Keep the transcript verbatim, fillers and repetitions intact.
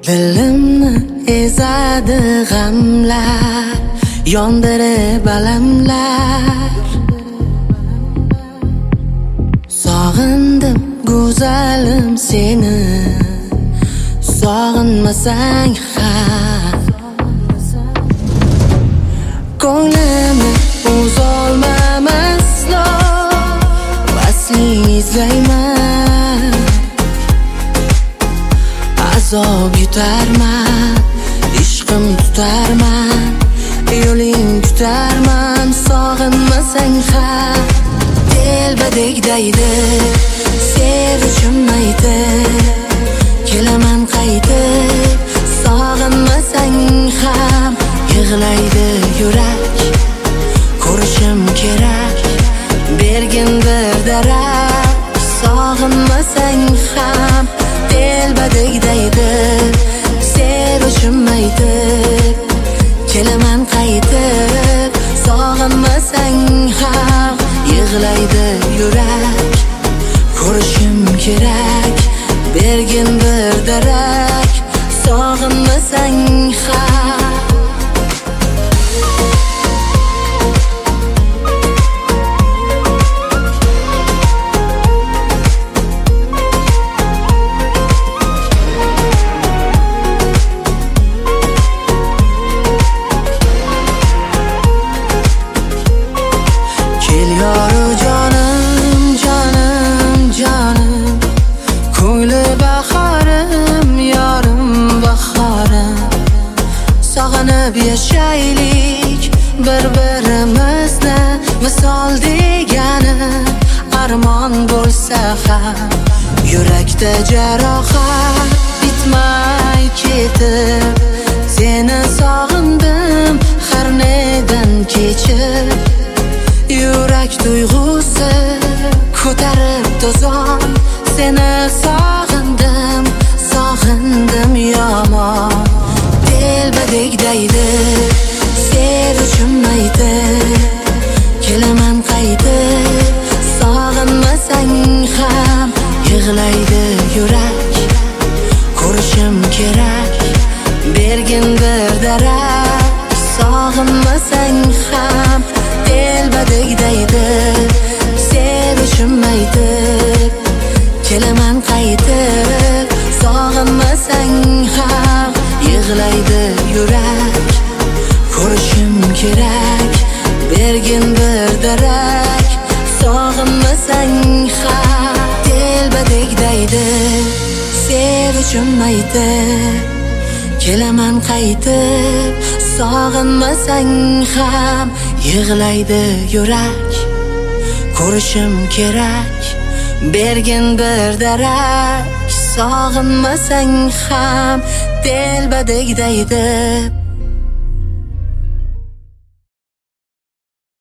Dilimni ezadi g'amlar, yondirib alamlar. Sog'indim go'zalim seni, sog'inmasang ham ko'nglimni uzolmam aslo, vasling izlayman. Azob yutarman, ishqim tutarman, yo'ling tutarman. Sog'inmasang ham telbadek daydi, sevishim aydi, kelaman qaytib. Sog'inmasang ham yig'laydi yurak, ko'rishim kerak, bergin bir darak. Sog'inmasang ham telbadek daydi, sevishim aydi, kelaman qaytib. Sog'inmasang ham yig'laydi yurak, ko'rishim kerak, bergin bir darak. Sog'inmasang ham yashaylik bir-birimizni, misol degani armon bo'lsa ham. Yurakda jarohat bitmay ketib, seni sog'indim har nedan kechib. Yurak tuyg'usi ko'tarib tozon, seni sog'indim, sog'indim yomon. Telbadek daydi, sevishim aydi, kelaman qaytib. Sog'inmasang ham yig'laydi yurak, ko'rishim kerak, bergin bir darak. Sog'inmasang ham telbadek daydi, sevishim aydi, kelaman qaytib. Sog'inmasang ham yig'laydi yurak, ko'rishim kerak, bergin bir darak. Sog'inmasang ham telbadek daydi, sevishim aydi, kelaman qaytib. Sog'inmasang ham yig'laydi yurak, ko'rishim kerak, bergin bir darak. Sog'inmasang ham telbadek daydi,